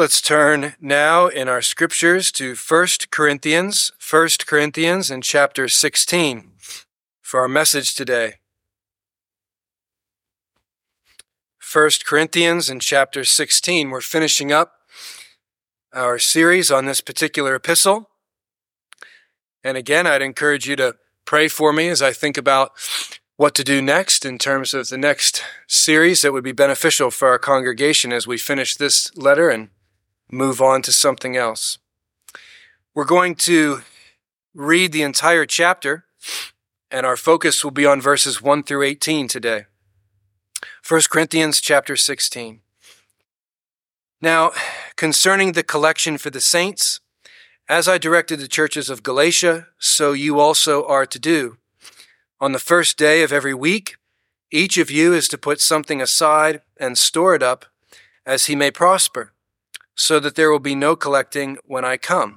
Let's turn now in our scriptures to 1 Corinthians in chapter 16 for our message today. 1 Corinthians in chapter 16. We're finishing up our series on this particular epistle. And again, I'd encourage you to pray for me as I think about what to do next in terms of the next series that would be beneficial for our congregation as we finish this letter and move on to something else. We're going to read the entire chapter, and our focus will be on verses 1 through 18 today. 1 Corinthians chapter 16. Now, concerning the collection for the saints, as I directed the churches of Galatia, so you also are to do. On the first day of every week, each of you is to put something aside and store it up as he may prosper, so that there will be no collecting when I come.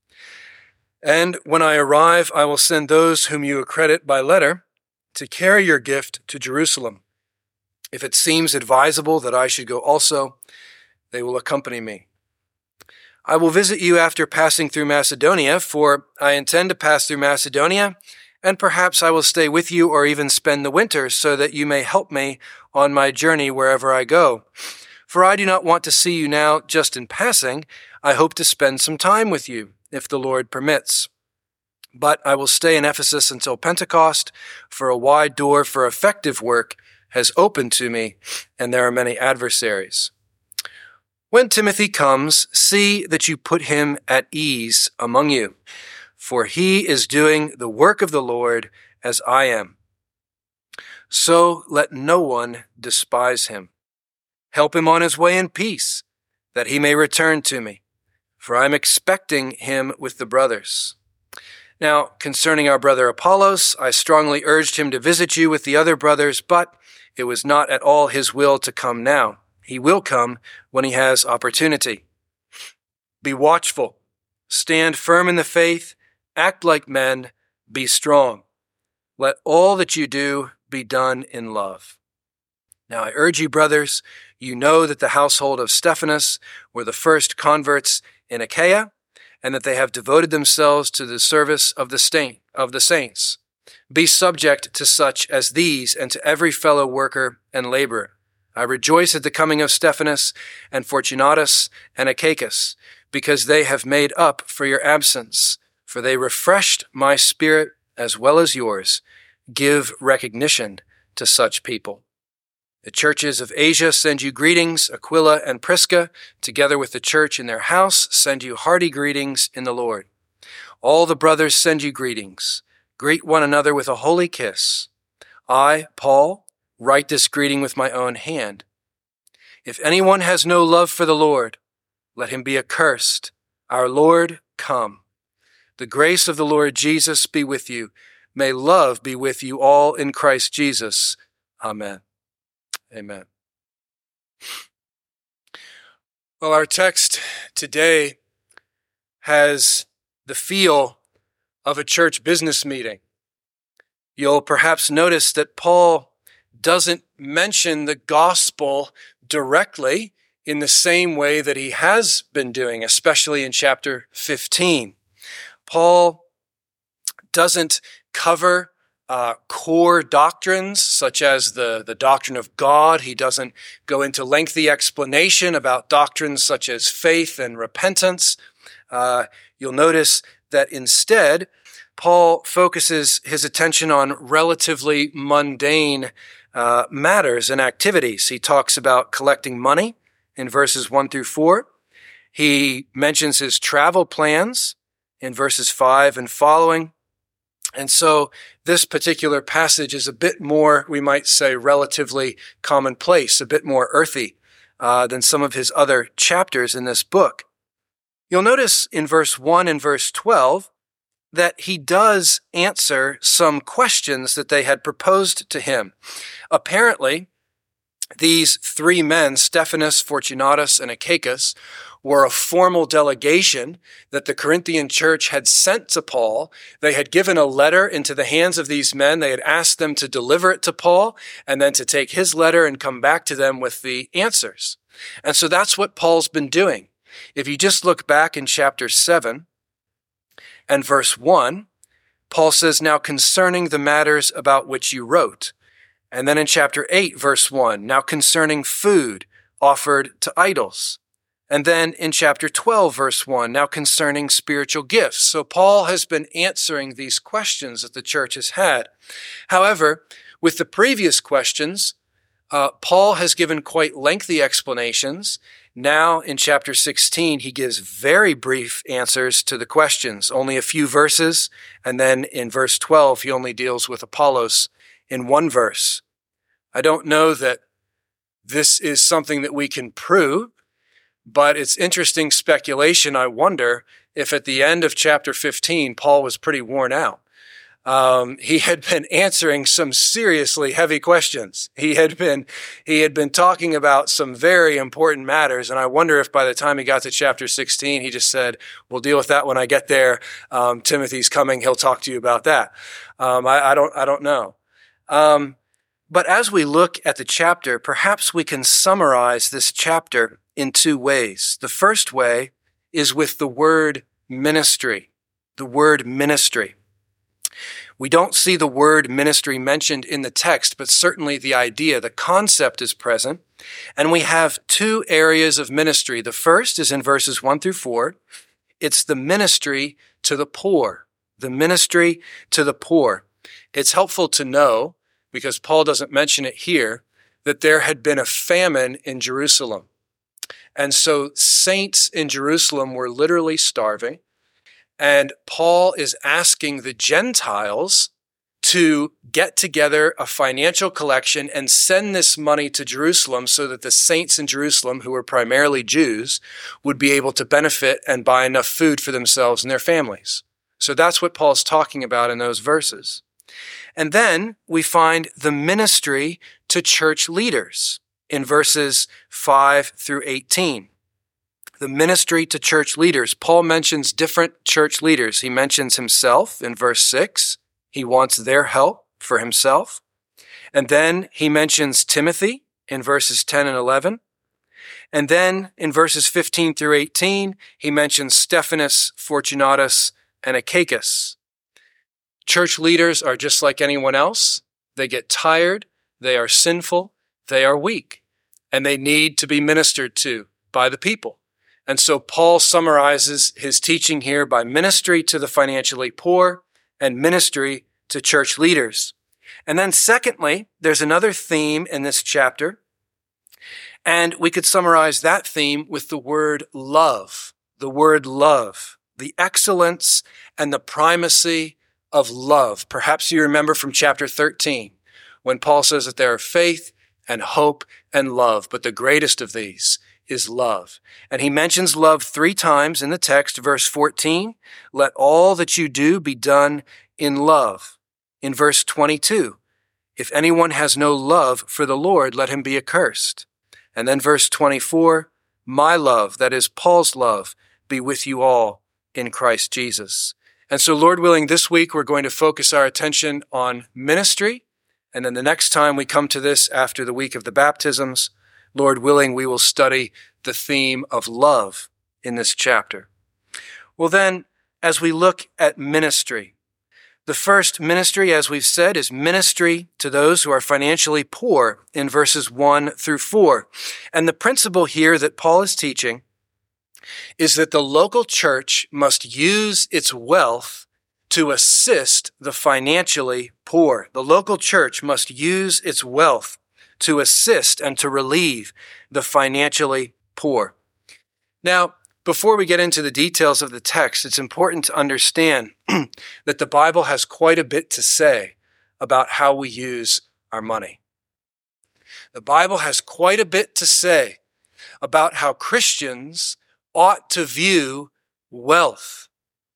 And when I arrive, I will send those whom you accredit by letter to carry your gift to Jerusalem. If it seems advisable that I should go also, they will accompany me. I will visit you after passing through Macedonia, for I intend to pass through Macedonia, and perhaps I will stay with you or even spend the winter so that you may help me on my journey wherever I go. For I do not want to see you now just in passing. I hope to spend some time with you, if the Lord permits. But I will stay in Ephesus until Pentecost, for a wide door for effective work has opened to me, and there are many adversaries. When Timothy comes, see that you put him at ease among you, for he is doing the work of the Lord as I am. So let no one despise him. Help him on his way in peace, that he may return to me, for I am expecting him with the brothers. Now, concerning our brother Apollos, I strongly urged him to visit you with the other brothers, but it was not at all his will to come now. He will come when he has opportunity. Be watchful, stand firm in the faith, act like men, be strong. Let all that you do be done in love. Now I urge you, brothers, you know that the household of Stephanas were the first converts in Achaia, and that they have devoted themselves to the service of the saints. Be subject to such as these and to every fellow worker and laborer. I rejoice at the coming of Stephanas and Fortunatus and Achaicus, because they have made up for your absence, for they refreshed my spirit as well as yours. Give recognition to such people. The churches of Asia send you greetings. Aquila and Prisca, together with the church in their house, send you hearty greetings in the Lord. All the brothers send you greetings. Greet one another with a holy kiss. I, Paul, write this greeting with my own hand. If anyone has no love for the Lord, let him be accursed. Our Lord, come. The grace of the Lord Jesus be with you. May love be with you all in Christ Jesus. Amen. Amen. Well, our text today has the feel of a church business meeting. You'll perhaps notice that Paul doesn't mention the gospel directly in the same way that he has been doing, especially in chapter 15. Paul doesn't cover core doctrines such as the doctrine of God. He doesn't go into lengthy explanation about doctrines such as faith and repentance. You'll notice that instead, Paul focuses his attention on relatively mundane matters and activities. He talks about collecting money in verses 1 through 4. He mentions his travel plans in verses 5 and following. And so this particular passage is a bit more, we might say, relatively commonplace, a bit more earthy than some of his other chapters in this book. You'll notice in verse 1 and verse 12 that he does answer some questions that they had proposed to him. Apparently, these three men, Stephanas, Fortunatus, and Achaicus, were a formal delegation that the Corinthian church had sent to Paul. They had given a letter into the hands of these men. They had asked them to deliver it to Paul and then to take his letter and come back to them with the answers. And so that's what Paul's been doing. If you just look back in chapter 7 and verse 1, Paul says, now concerning the matters about which you wrote. And then in chapter 8, verse 1, now concerning food offered to idols. And then in chapter 12, verse 1, now concerning spiritual gifts. So Paul has been answering these questions that the church has had. However, with the previous questions, Paul has given quite lengthy explanations. Now in chapter 16, he gives very brief answers to the questions, only a few verses. And then in verse 12, he only deals with Apollos in one verse. I don't know that this is something that we can prove, but it's interesting speculation. I wonder if at the end of chapter 15, Paul was pretty worn out. He had been answering some seriously heavy questions. He had been talking about some very important matters. And I wonder if by the time he got to chapter 16, he just said, we'll deal with that when I get there. Timothy's coming. He'll talk to you about that. I don't know. But as we look at the chapter, perhaps we can summarize this chapter in two ways. The first way is with the word ministry. The word ministry. We don't see the word ministry mentioned in the text, but certainly the idea, the concept is present. And we have two areas of ministry. The first is in verses 1 through 4. It's the ministry to the poor. The ministry to the poor. It's helpful to know, because Paul doesn't mention it here, that there had been a famine in Jerusalem. And so saints in Jerusalem were literally starving. And Paul is asking the Gentiles to get together a financial collection and send this money to Jerusalem so that the saints in Jerusalem, who were primarily Jews, would be able to benefit and buy enough food for themselves and their families. So that's what Paul's talking about in those verses. And then we find the ministry to church leaders in verses 5 through 18. The ministry to church leaders. Paul mentions different church leaders. He mentions himself in verse 6. He wants their help for himself. And then he mentions Timothy in verses 10 and 11. And then in verses 15 through 18, he mentions Stephanas, Fortunatus, and Achaicus. Church leaders are just like anyone else. They get tired. They are sinful. They are weak. And they need to be ministered to by the people. And so Paul summarizes his teaching here by ministry to the financially poor and ministry to church leaders. And then secondly, there's another theme in this chapter, and we could summarize that theme with the word love. The word love, the excellence and the primacy of love. Perhaps you remember from chapter 13 when Paul says that there are faith and hope and love, but the greatest of these is love. And he mentions love 3 times in the text. Verse 14, let all that you do be done in love. In verse 22, if anyone has no love for the Lord, let him be accursed. And then verse 24, my love, that is Paul's love, be with you all in Christ Jesus. And so Lord willing, this week we're going to focus our attention on ministry. And then the next time we come to this after the week of the baptisms, Lord willing, we will study the theme of love in this chapter. Well then, as we look at ministry, the first ministry, as we've said, is ministry to those who are financially poor in verses 1 through 4. And the principle here that Paul is teaching is that the local church must use its wealth to assist the financially poor. The local church must use its wealth to assist and to relieve the financially poor. Now, before we get into the details of the text, it's important to understand that the Bible has quite a bit to say about how we use our money. The Bible has quite a bit to say about how Christians ought to view wealth.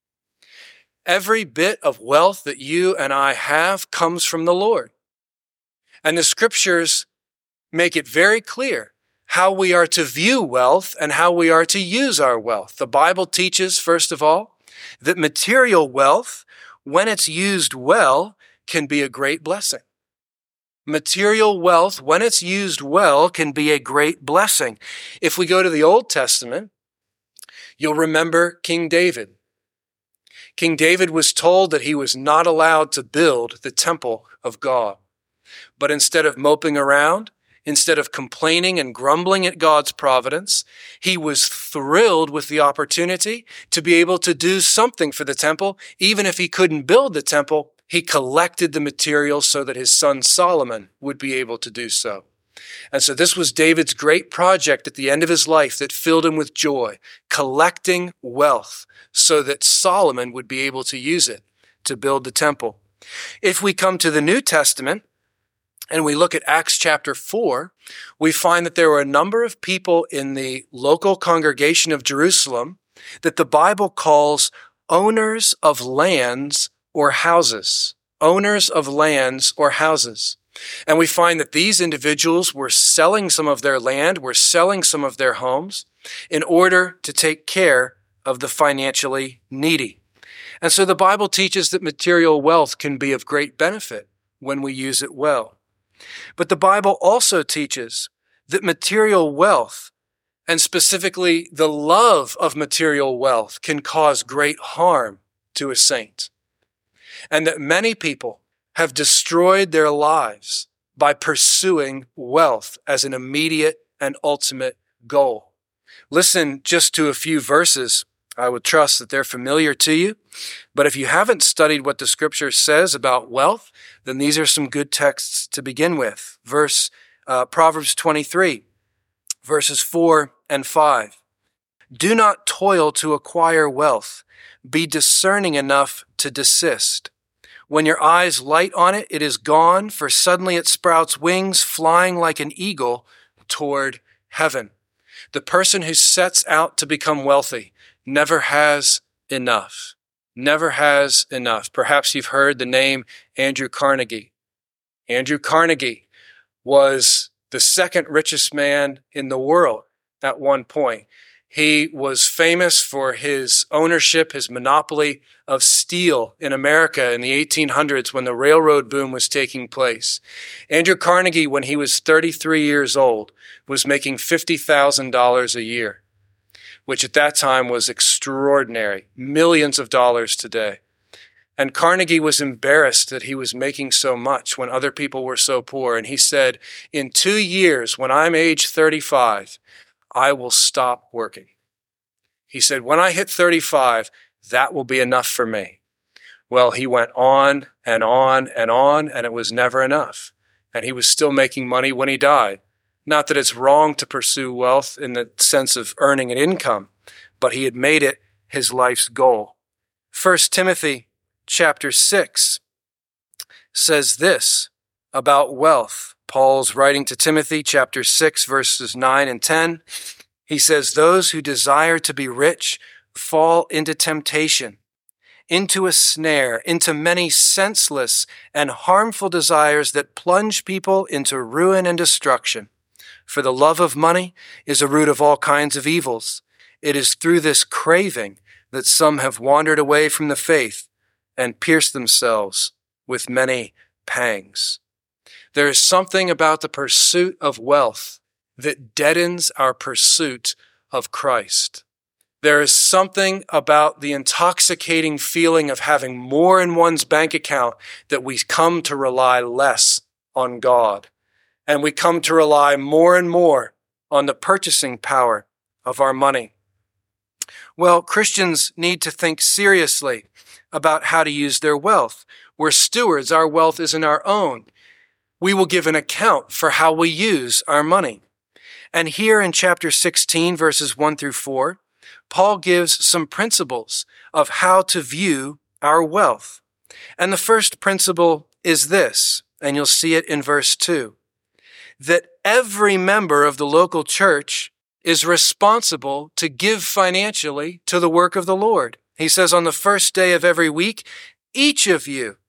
Every bit of wealth that you and I have comes from the Lord. And the scriptures make it very clear how we are to view wealth and how we are to use our wealth. The Bible teaches, first of all, that material wealth, when it's used well, can be a great blessing. Material wealth, when it's used well, can be a great blessing. If we go to the Old Testament, You'll remember King David. King David was told that he was not allowed to build the temple of God. But instead of moping around, instead of complaining and grumbling at God's providence, he was thrilled with the opportunity to be able to do something for the temple. Even if he couldn't build the temple, he collected the materials so that his son Solomon would be able to do so. And so this was David's great project at the end of his life that filled him with joy, collecting wealth so that Solomon would be able to use it to build the temple. If we come to the New Testament and we look at Acts chapter 4, we find that there were a number of people in the local congregation of Jerusalem that the Bible calls owners of lands or houses. Owners of lands or houses. And we find that these individuals were selling some of their land, were selling some of their homes in order to take care of the financially needy. And so the Bible teaches that material wealth can be of great benefit when we use it well. But the Bible also teaches that material wealth, and specifically the love of material wealth, can cause great harm to a saint. And that many people have destroyed their lives by pursuing wealth as an immediate and ultimate goal. Listen just to a few verses. I would trust that they're familiar to you. But if you haven't studied what the scripture says about wealth, then these are some good texts to begin with. Proverbs 23, verses 4 and 5. Do not toil to acquire wealth. Be discerning enough to desist. When your eyes light on it, it is gone, for suddenly it sprouts wings, flying like an eagle toward heaven. The person who sets out to become wealthy never has enough. Never has enough. Perhaps you've heard the name Andrew Carnegie. Andrew Carnegie was the second richest man in the world at one point. He was famous for his ownership, his monopoly of steel in America in the 1800s when the railroad boom was taking place. Andrew Carnegie, when he was 33 years old, was making $50,000 a year, which at that time was extraordinary, millions of dollars today. And Carnegie was embarrassed that he was making so much when other people were so poor. And he said, in 2 years, when I'm age 35, I will stop working. He said, when I hit 35, that will be enough for me. Well, he went on and on and on, and it was never enough. And he was still making money when he died. Not that it's wrong to pursue wealth in the sense of earning an income, but he had made it his life's goal. 1 Timothy chapter 6 says this about wealth. Paul's writing to Timothy, chapter 6, verses 9 and 10. He says, those who desire to be rich fall into temptation, into a snare, into many senseless and harmful desires that plunge people into ruin and destruction. For the love of money is a root of all kinds of evils. It is through this craving that some have wandered away from the faith and pierced themselves with many pangs. There is something about the pursuit of wealth that deadens our pursuit of Christ. There is something about the intoxicating feeling of having more in one's bank account that we come to rely less on God. And we come to rely more and more on the purchasing power of our money. Well, Christians need to think seriously about how to use their wealth. We're stewards. Our wealth isn't our own. We will give an account for how we use our money. And here in chapter 16, verses 1 through 4, Paul gives some principles of how to view our wealth. And the first principle is this, and you'll see it in verse 2, that every member of the local church is responsible to give financially to the work of the Lord. He says on the first day of every week, each of you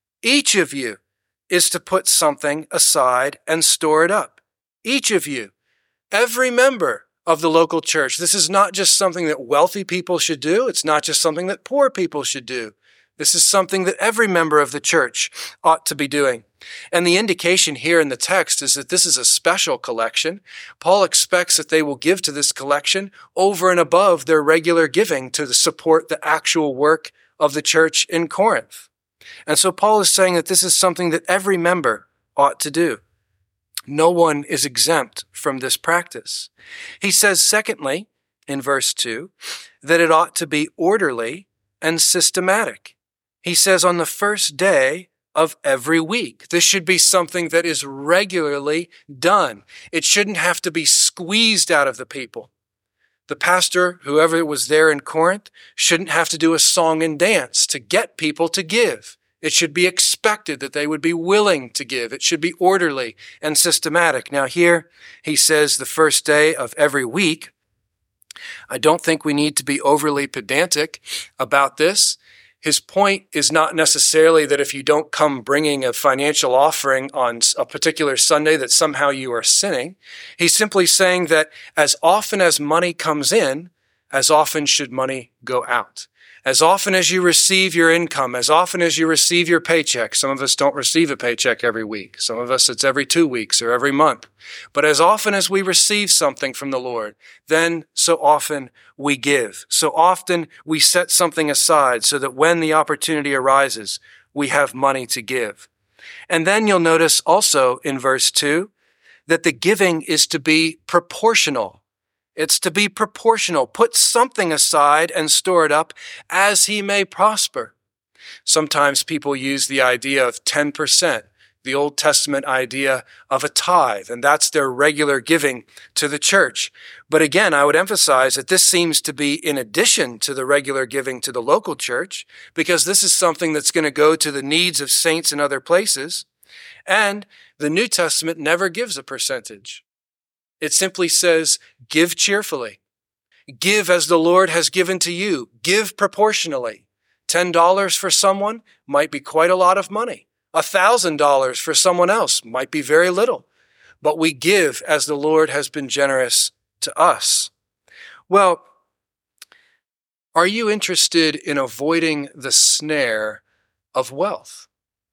is to put something aside and store it up. Each of you, every member of the local church. This is not just something that wealthy people should do. It's not just something that poor people should do. This is something that every member of the church ought to be doing. And the indication here in the text is that this is a special collection. Paul expects that they will give to this collection over and above their regular giving to support the actual work of the church in Corinth. And so Paul is saying that this is something that every member ought to do. No one is exempt from this practice. He says, secondly, in verse 2, that it ought to be orderly and systematic. He says on the first day of every week. This should be something that is regularly done. It shouldn't have to be squeezed out of the people. The pastor, whoever was there in Corinth, shouldn't have to do a song and dance to get people to give. It should be expected that they would be willing to give. It should be orderly and systematic. Now here, he says the first day of every week. I don't think we need to be overly pedantic about this. His point is not necessarily that if you don't come bringing a financial offering on a particular Sunday that somehow you are sinning. He's simply saying that as often as money comes in, as often should money go out. As often as you receive your income, as often as you receive your paycheck. Some of us don't receive a paycheck every week. Some of us it's every 2 weeks or every month. But as often as we receive something from the Lord, then so often we give. So often we set something aside so that when the opportunity arises, we have money to give. And then you'll notice also in verse 2 that the giving is to be proportional. It's to be proportional. Put something aside and store it up as he may prosper. Sometimes people use the idea of 10%, the Old Testament idea of a tithe, and that's their regular giving to the church. But again, I would emphasize that this seems to be in addition to the regular giving to the local church, because this is something that's going to go to the needs of saints in other places. And the New Testament never gives a percentage. It simply says, give cheerfully. Give as the Lord has given to you. Give proportionally. $10 for someone might be quite a lot of money. $1,000 for someone else might be very little. But we give as the Lord has been generous to us. Well, are you interested in avoiding the snare of wealth?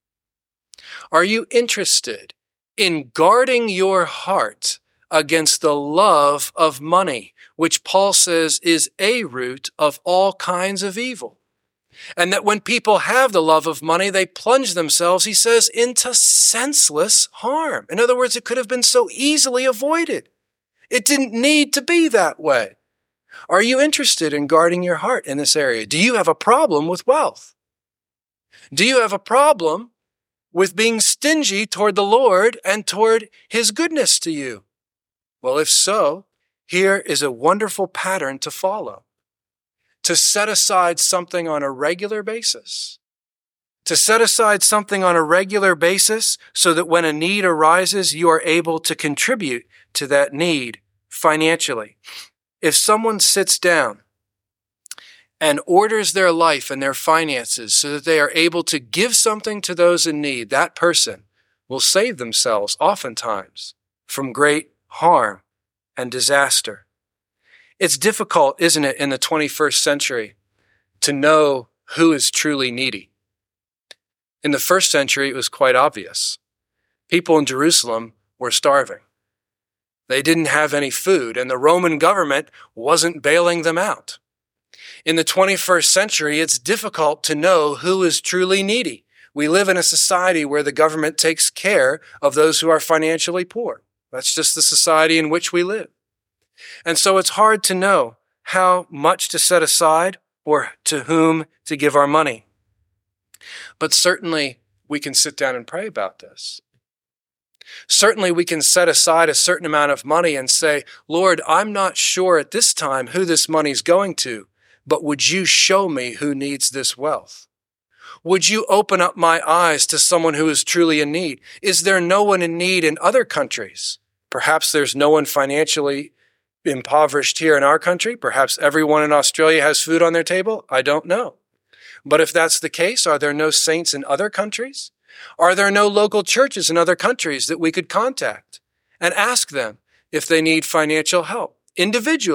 Are you interested in guarding your heart against the love of money, which Paul says is a root of all kinds of evil? And that when people have the love of money, they plunge themselves, he says, into senseless harm. In other words, it could have been so easily avoided. It didn't need to be that way. Are you interested in guarding your heart in this area? Do you have a problem with wealth? Do you have a problem with being stingy toward the Lord and toward his goodness to you? Well, if so, here is a wonderful pattern to follow. To set aside something on a regular basis. To set aside something on a regular basis so that when a need arises, you are able to contribute to that need financially. If someone sits down and orders their life and their finances so that they are able to give something to those in need, that person will save themselves oftentimes from great harm and disaster. It's difficult, isn't it, in the 21st century to know who is truly needy. In the first century, it was quite obvious. People in Jerusalem were starving. They didn't have any food, and the Roman government wasn't bailing them out. In the 21st century, it's difficult to know who is truly needy. We live in a society where the government takes care of those who are financially poor. That's just the society in which we live. And so it's hard to know how much to set aside or to whom to give our money. But certainly we can sit down and pray about this. Certainly we can set aside a certain amount of money and say, Lord, I'm not sure at this time who this money is going to, but would you show me who needs this wealth? Would you open up my eyes to someone who is truly in need? Is there no one in need in other countries? Perhaps there's no one financially impoverished here in our country. Perhaps everyone in Australia has food on their table. I don't know. But if that's the case, are there no saints in other countries? Are there no local churches in other countries that we could contact and ask them if they need financial help individually,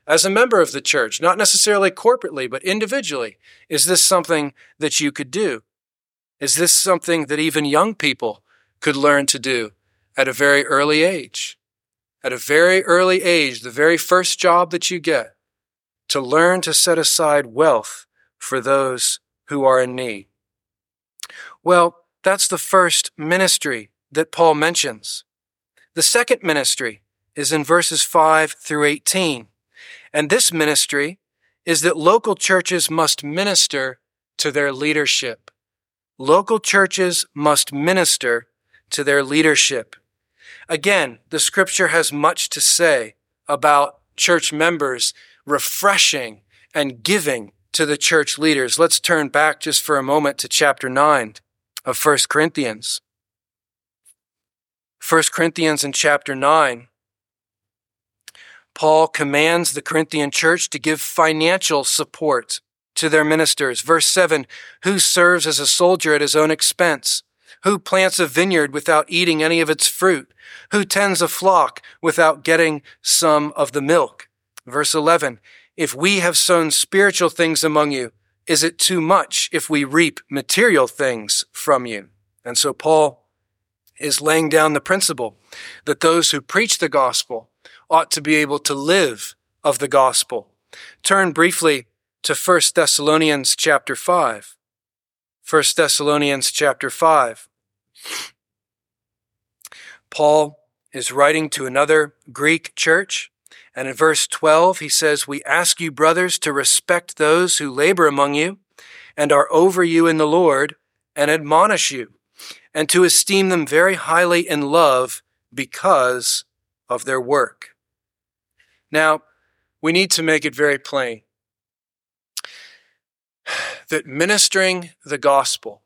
as a member of the church, not necessarily corporately, but individually? Is this something that you could do? Is this something that even young people could learn to do at a very early age? At a very early age, the very first job that you get, to learn to set aside wealth for those who are in need. Well, that's the first ministry that Paul mentions. The second ministry is in verses 5 through 18. And this ministry is that local churches must minister to their leadership. Local churches must minister to their leadership. Again, the scripture has much to say about church members refreshing and giving to the church leaders. Let's turn back just for a moment to chapter 9 of 1 Corinthians. 1 Corinthians in chapter 9, Paul commands the Corinthian church to give financial support to their ministers. Verse 7, who serves as a soldier at his own expense? Who plants a vineyard without eating any of its fruit? Who tends a flock without getting some of the milk? Verse 11, if we have sown spiritual things among you, is it too much if we reap material things from you? And so Paul is laying down the principle that those who preach the gospel ought to be able to live of the gospel. Turn briefly to 1 Thessalonians chapter 5. 1 Thessalonians chapter 5. Paul is writing to another Greek church, and in verse 12 he says, we ask you, brothers, to respect those who labor among you and are over you in the Lord and admonish you, and to esteem them very highly in love because of their work. Now, we need to make it very plain that ministering the gospel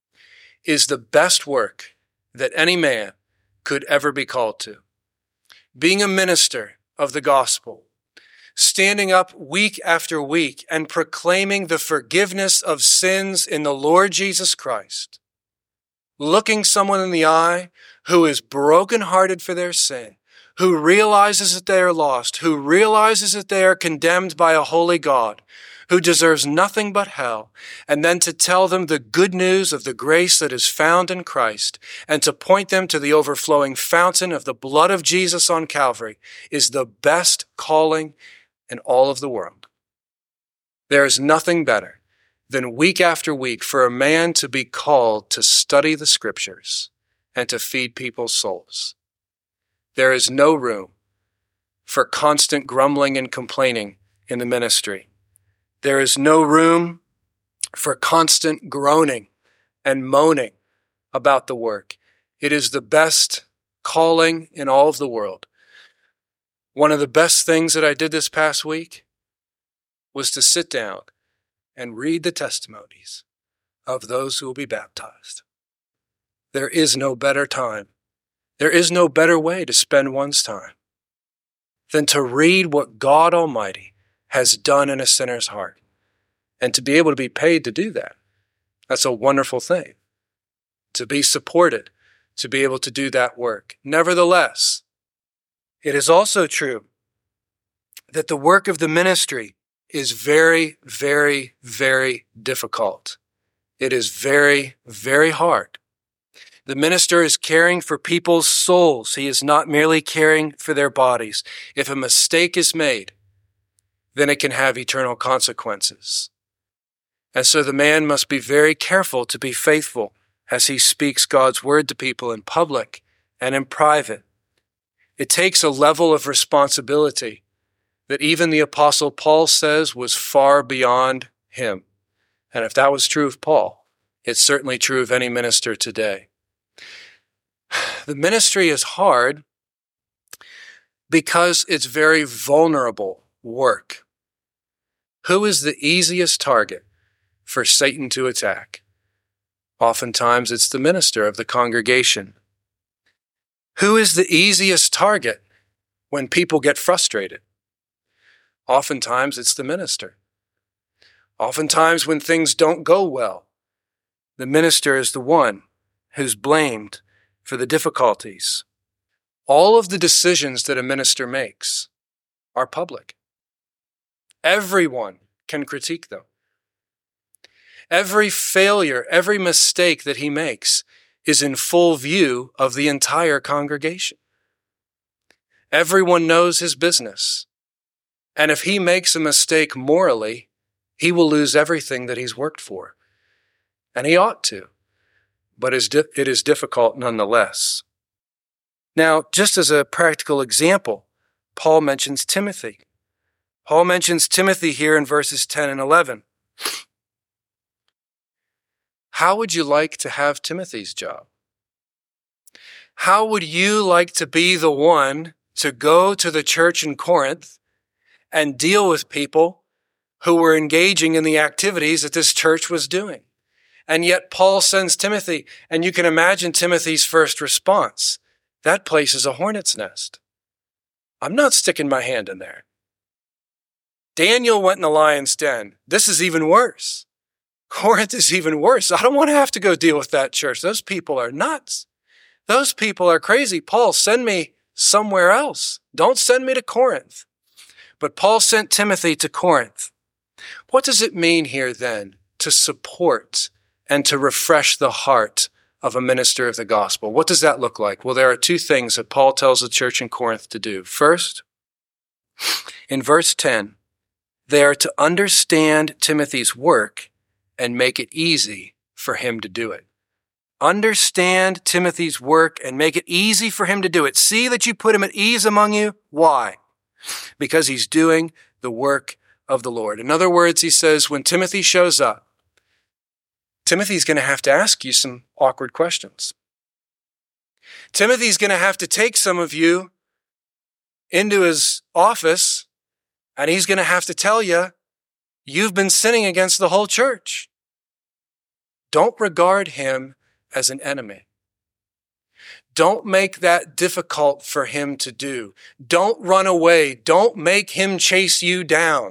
is the best work that any man could ever be called to. Being a minister of the gospel, standing up week after week and proclaiming the forgiveness of sins in the Lord Jesus Christ, looking someone in the eye who is brokenhearted for their sin, who realizes that they are lost, who realizes that they are condemned by a holy God, who deserves nothing but hell, and then to tell them the good news of the grace that is found in Christ, and to point them to the overflowing fountain of the blood of Jesus on Calvary, is the best calling in all of the world. There is nothing better than week after week for a man to be called to study the scriptures and to feed people's souls. There is no room for constant grumbling and complaining in the ministry. There is no room for constant groaning and moaning about the work. It is the best calling in all of the world. One of the best things that I did this past week was to sit down and read the testimonies of those who will be baptized. There is no better time. There is no better way to spend one's time than to read what God Almighty has done in a sinner's heart, and to be able to be paid to do that. That's a wonderful thing. To be supported, to be able to do that work. Nevertheless, it is also true that the work of the ministry is very, very, very difficult. It is very, very hard. The minister is caring for people's souls. He is not merely caring for their bodies. If a mistake is made, then it can have eternal consequences. And so the man must be very careful to be faithful as he speaks God's word to people in public and in private. It takes a level of responsibility that even the Apostle Paul says was far beyond him. And if that was true of Paul, it's certainly true of any minister today. The ministry is hard because it's very vulnerable work. Who is the easiest target for Satan to attack? Oftentimes it's the minister of the congregation. Who is the easiest target when people get frustrated? Oftentimes it's the minister. Oftentimes when things don't go well, the minister is the one who's blamed for the difficulties. All of the decisions that a minister makes are public. Everyone can critique them. Every failure, every mistake that he makes is in full view of the entire congregation. Everyone knows his business. And if he makes a mistake morally, he will lose everything that he's worked for. And he ought to. But it is difficult nonetheless. Now, just as a practical example, Paul mentions Timothy. Paul mentions Timothy here in verses 10 and 11. How would you like to have Timothy's job? How would you like to be the one to go to the church in Corinth and deal with people who were engaging in the activities that this church was doing? And yet Paul sends Timothy, and you can imagine Timothy's first response. That place is a hornet's nest. I'm not sticking my hand in there. Daniel went in the lion's den. This is even worse. Corinth is even worse. I don't want to have to go deal with that church. Those people are nuts. Those people are crazy. Paul, send me somewhere else. Don't send me to Corinth. But Paul sent Timothy to Corinth. What does it mean here then to support and to refresh the heart of a minister of the gospel? What does that look like? Well, there are two things that Paul tells the church in Corinth to do. First, in verse 10, they are to understand Timothy's work and make it easy for him to do it. Understand Timothy's work and make it easy for him to do it. See that you put him at ease among you. Why? Because he's doing the work of the Lord. In other words, he says, when Timothy shows up, Timothy's going to have to ask you some awkward questions. Timothy's going to have to take some of you into his office, and he's going to have to tell you, you've been sinning against the whole church. Don't regard him as an enemy. Don't make that difficult for him to do. Don't run away. Don't make him chase you down.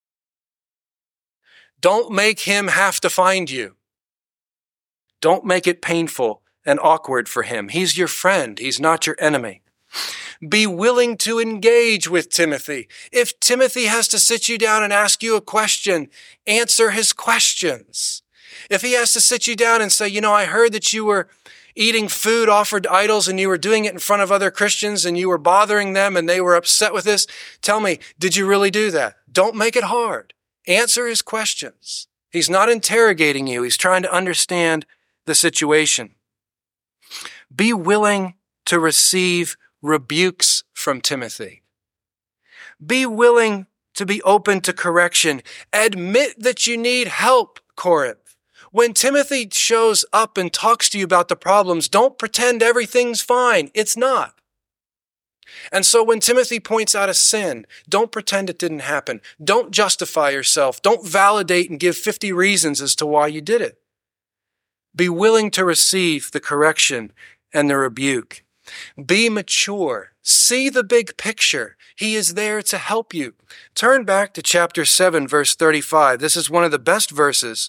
Don't make him have to find you. Don't make it painful and awkward for him. He's your friend. He's not your enemy. Be willing to engage with Timothy. If Timothy has to sit you down and ask you a question, answer his questions. If he has to sit you down and say, I heard that you were eating food offered to idols and you were doing it in front of other Christians and you were bothering them and they were upset with this, tell me, did you really do that? Don't make it hard. Answer his questions. He's not interrogating you. He's trying to understand the situation. Be willing to receive rebukes from Timothy. Be willing to be open to correction. Admit that you need help, Corinth. When Timothy shows up and talks to you about the problems, don't pretend everything's fine. It's not. And so when Timothy points out a sin, don't pretend it didn't happen. Don't justify yourself. Don't validate and give 50 reasons as to why you did it. Be willing to receive the correction and the rebuke. Be mature. See the big picture. He is there to help you. Turn back to chapter 7, verse 35. This is one of the best verses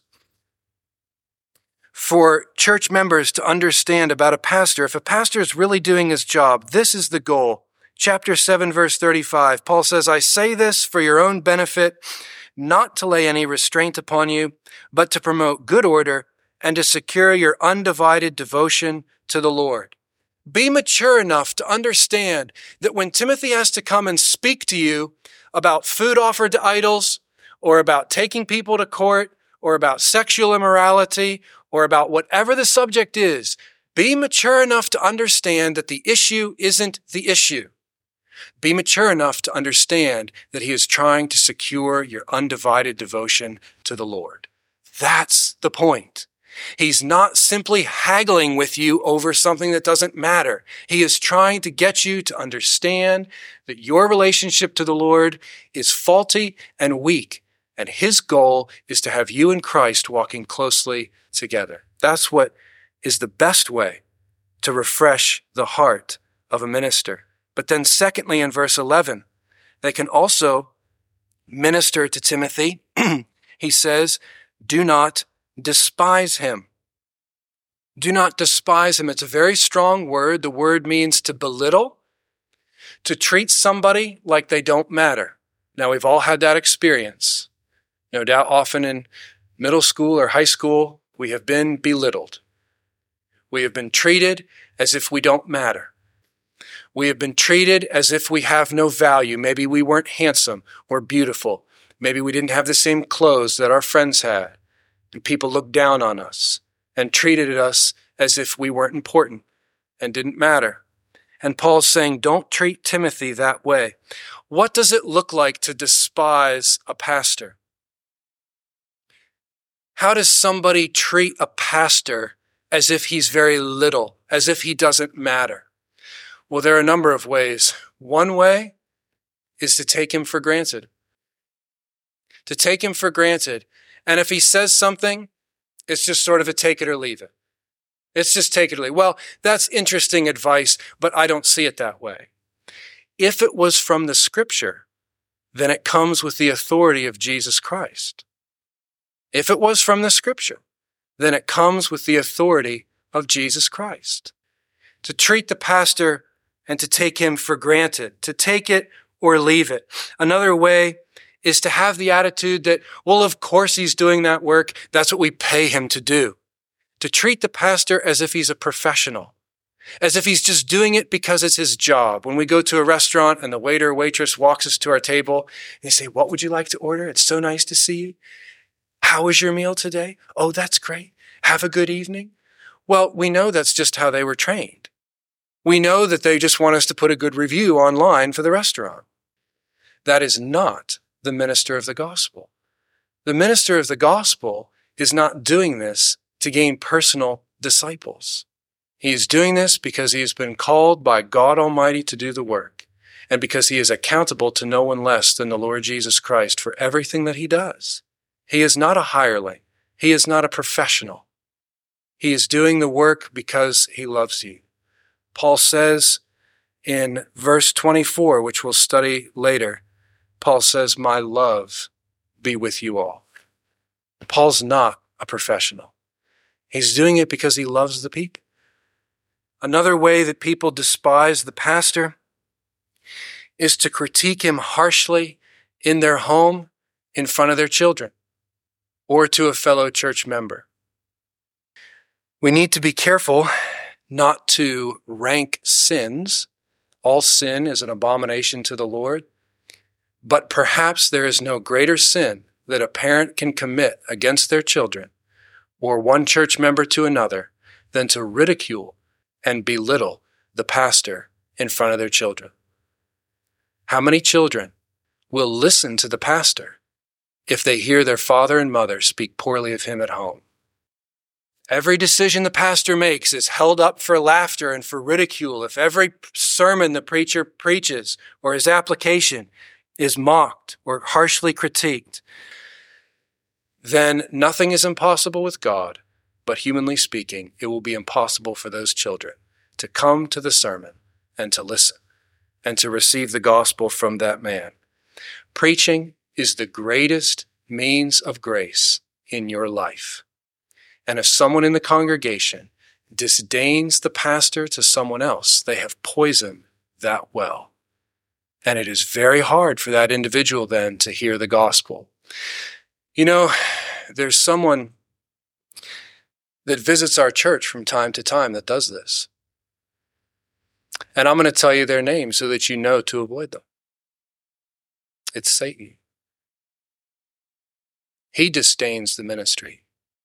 for church members to understand about a pastor. If a pastor is really doing his job, this is the goal. Chapter 7, verse 35, Paul says, I say this for your own benefit, not to lay any restraint upon you, but to promote good order and to secure your undivided devotion to the Lord. Be mature enough to understand that when Timothy has to come and speak to you about food offered to idols, or about taking people to court, or about sexual immorality, or about whatever the subject is, be mature enough to understand that the issue isn't the issue. Be mature enough to understand that he is trying to secure your undivided devotion to the Lord. That's the point. He's not simply haggling with you over something that doesn't matter. He is trying to get you to understand that your relationship to the Lord is faulty and weak, and his goal is to have you and Christ walking closely together. That's what is the best way to refresh the heart of a minister. But then secondly, in verse 11, they can also minister to Timothy. He says, do not despise him. Do not despise him. It's a very strong word. The word means to belittle, to treat somebody like they don't matter. Now, we've all had that experience. No doubt often in middle school or high school, we have been belittled. We have been treated as if we don't matter. We have been treated as if we have no value. Maybe we weren't handsome or beautiful. Maybe we didn't have the same clothes that our friends had. And people looked down on us and treated us as if we weren't important and didn't matter. And Paul's saying, don't treat Timothy that way. What does it look like to despise a pastor? How does somebody treat a pastor as if he's very little, as if he doesn't matter? Well, there are a number of ways. One way is to take him for granted. To take him for granted. And if he says something, it's just sort of a take it or leave it. It's just take it or leave it. Well, that's interesting advice, but I don't see it that way. If it was from the Scripture, then it comes with the authority of Jesus Christ. If it was from the Scripture, then it comes with the authority of Jesus Christ. To treat the pastor and to take him for granted, to take it or leave it. Another way is to have the attitude that, well, of course he's doing that work. That's what we pay him to do. To treat the pastor as if he's a professional, as if he's just doing it because it's his job. When we go to a restaurant and the waiter or waitress walks us to our table and they say, what would you like to order? It's so nice to see you. How was your meal today? Oh, that's great. Have a good evening. Well, we know that's just how they were trained. We know that they just want us to put a good review online for the restaurant. That is not the minister of the gospel. The minister of the gospel is not doing this to gain personal disciples. He is doing this because he has been called by God Almighty to do the work, and because he is accountable to no one less than the Lord Jesus Christ for everything that he does. He is not a hireling. He is not a professional. He is doing the work because he loves you. Paul says in verse 24, which we'll study later, Paul says, my love be with you all. Paul's not a professional. He's doing it because he loves the people. Another way that people despise the pastor is to critique him harshly in their home in front of their children or to a fellow church member. We need to be careful not to rank sins. All sin is an abomination to the Lord. But perhaps there is no greater sin that a parent can commit against their children or one church member to another than to ridicule and belittle the pastor in front of their children. How many children will listen to the pastor if they hear their father and mother speak poorly of him at home? Every decision the pastor makes is held up for laughter and for ridicule. If every sermon the preacher preaches or his application is mocked or harshly critiqued, then nothing is impossible with God, but humanly speaking, it will be impossible for those children to come to the sermon and to listen and to receive the gospel from that man. Preaching is the greatest means of grace in your life. And if someone in the congregation disdains the pastor to someone else, they have poisoned that well. And it is very hard for that individual then to hear the gospel. You know, there's someone that visits our church from time to time that does this. And I'm going to tell you their name so that you know to avoid them. It's Satan. He disdains the ministry.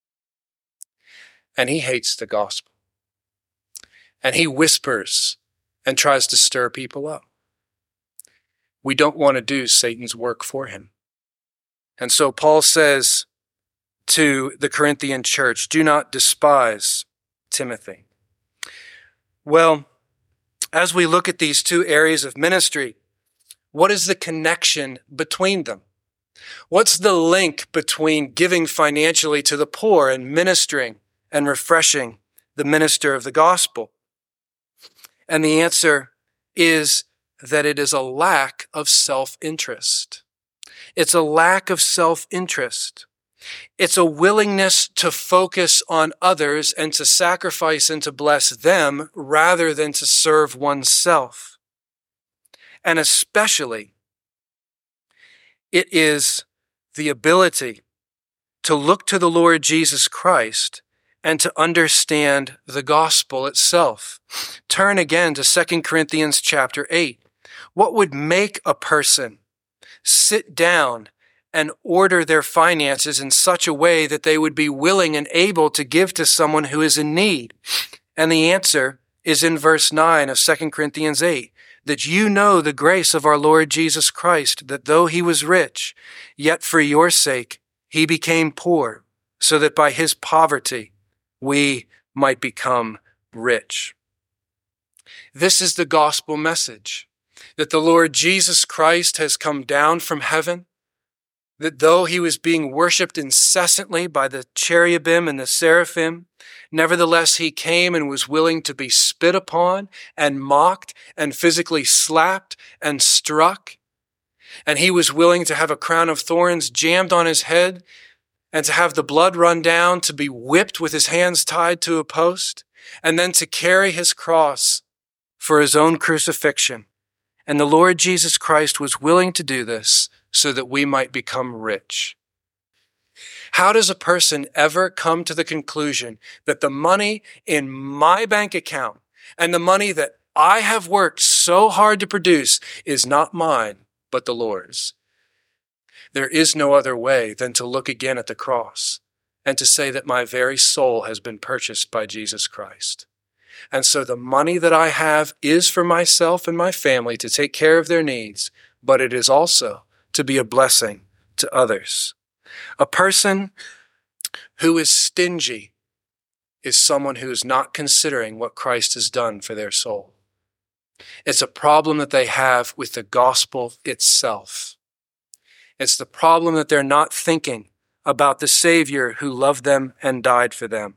And he hates the gospel. And he whispers and tries to stir people up. We don't want to do Satan's work for him. And so Paul says to the Corinthian church, do not despise Timothy. Well, as we look at these two areas of ministry, what is the connection between them? What's the link between giving financially to the poor and ministering and refreshing the minister of the gospel? And the answer is that it is a lack of self-interest. It's a lack of self-interest. It's a willingness to focus on others and to sacrifice and to bless them rather than to serve oneself. And especially, It is the ability to look to the Lord Jesus Christ and to understand the gospel itself. Turn again to 2 Corinthians chapter 8. What would make a person sit down and order their finances in such a way that they would be willing and able to give to someone who is in need? And the answer is in verse 9 of 2 Corinthians 8, that you know the grace of our Lord Jesus Christ, that though he was rich, yet for your sake he became poor, so that by his poverty we might become rich. This is the gospel message, that the Lord Jesus Christ has come down from heaven, that though he was being worshipped incessantly by the cherubim and the seraphim, nevertheless he came and was willing to be spit upon and mocked and physically slapped and struck. And he was willing to have a crown of thorns jammed on his head and to have the blood run down, to be whipped with his hands tied to a post, and then to carry his cross for his own crucifixion. And the Lord Jesus Christ was willing to do this so that we might become rich. How does a person ever come to the conclusion that the money in my bank account and the money that I have worked so hard to produce is not mine, but the Lord's? There is no other way than to look again at the cross and to say that my very soul has been purchased by Jesus Christ. And so the money that I have is for myself and my family to take care of their needs, but it is also to be a blessing to others. A person who is stingy is someone who is not considering what Christ has done for their soul. It's a problem that they have with the gospel itself. It's the problem that they're not thinking about the Savior who loved them and died for them.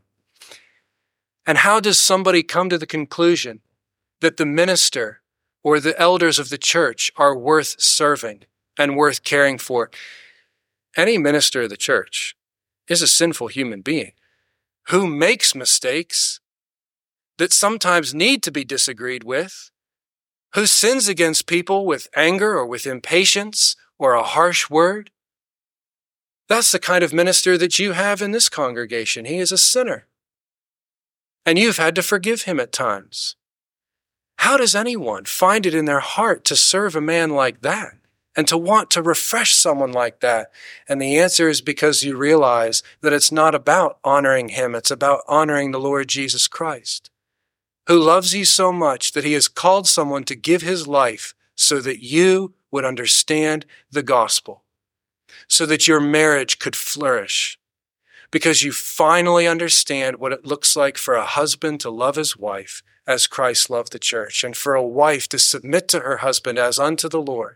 And how does somebody come to the conclusion that the minister or the elders of the church are worth serving and worth caring for? Any minister of the church is a sinful human being who makes mistakes that sometimes need to be disagreed with, who sins against people with anger or with impatience or a harsh word. That's the kind of minister that you have in this congregation. He is a sinner, and you've had to forgive him at times. How does anyone find it in their heart to serve a man like that and to want to refresh someone like that? And the answer is because you realize that it's not about honoring him. It's about honoring the Lord Jesus Christ, who loves you so much that he has called someone to give his life so that you would understand the gospel, so that your marriage could flourish, because you finally understand what it looks like for a husband to love his wife as Christ loved the church, and for a wife to submit to her husband as unto the Lord,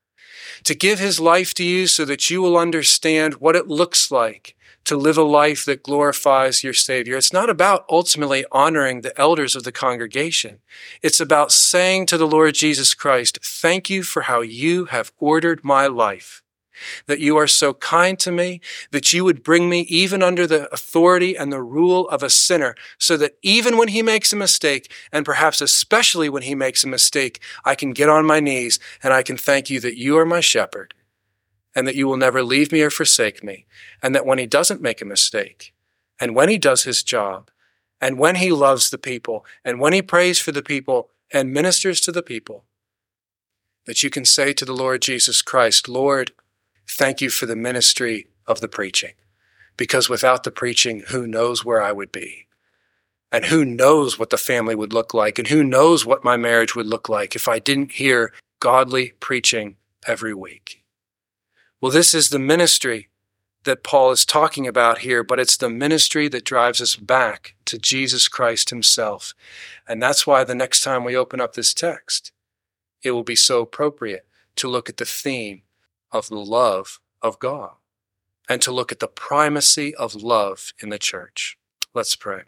to give his life to you so that you will understand what it looks like to live a life that glorifies your Savior. It's not about ultimately honoring the elders of the congregation. It's about saying to the Lord Jesus Christ, thank you for how you have ordered my life, that you are so kind to me, that you would bring me even under the authority and the rule of a sinner, so that even when he makes a mistake, and perhaps especially when he makes a mistake, I can get on my knees and I can thank you that you are my shepherd, and that you will never leave me or forsake me, and that when he doesn't make a mistake, and when he does his job, and when he loves the people, and when he prays for the people and ministers to the people, that you can say to the Lord Jesus Christ, Lord, thank you for the ministry of the preaching, because without the preaching, who knows where I would be, and who knows what the family would look like, and who knows what my marriage would look like if I didn't hear godly preaching every week. Well, this is the ministry that Paul is talking about here, but it's the ministry that drives us back to Jesus Christ himself. And that's why the next time we open up this text, it will be so appropriate to look at the theme of the love of God and to look at the primacy of love in the church. Let's pray.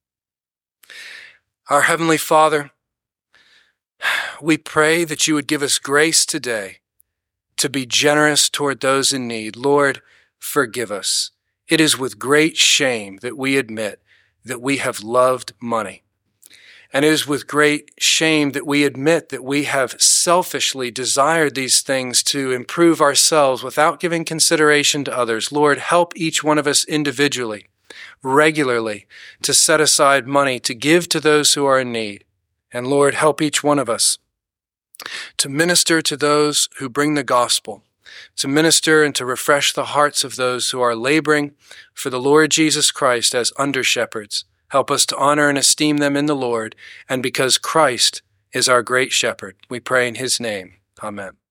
Our Heavenly Father, we pray that you would give us grace today to be generous toward those in need. Lord, forgive us. It is with great shame that we admit that we have loved money. And it is with great shame that we admit that we have selfishly desired these things to improve ourselves without giving consideration to others. Lord, help each one of us individually, regularly, to set aside money to give to those who are in need. And Lord, help each one of us to minister to those who bring the gospel, to minister and to refresh the hearts of those who are laboring for the Lord Jesus Christ as under-shepherds. Help us to honor and esteem them in the Lord, and because Christ is our great shepherd. We pray in his name. Amen.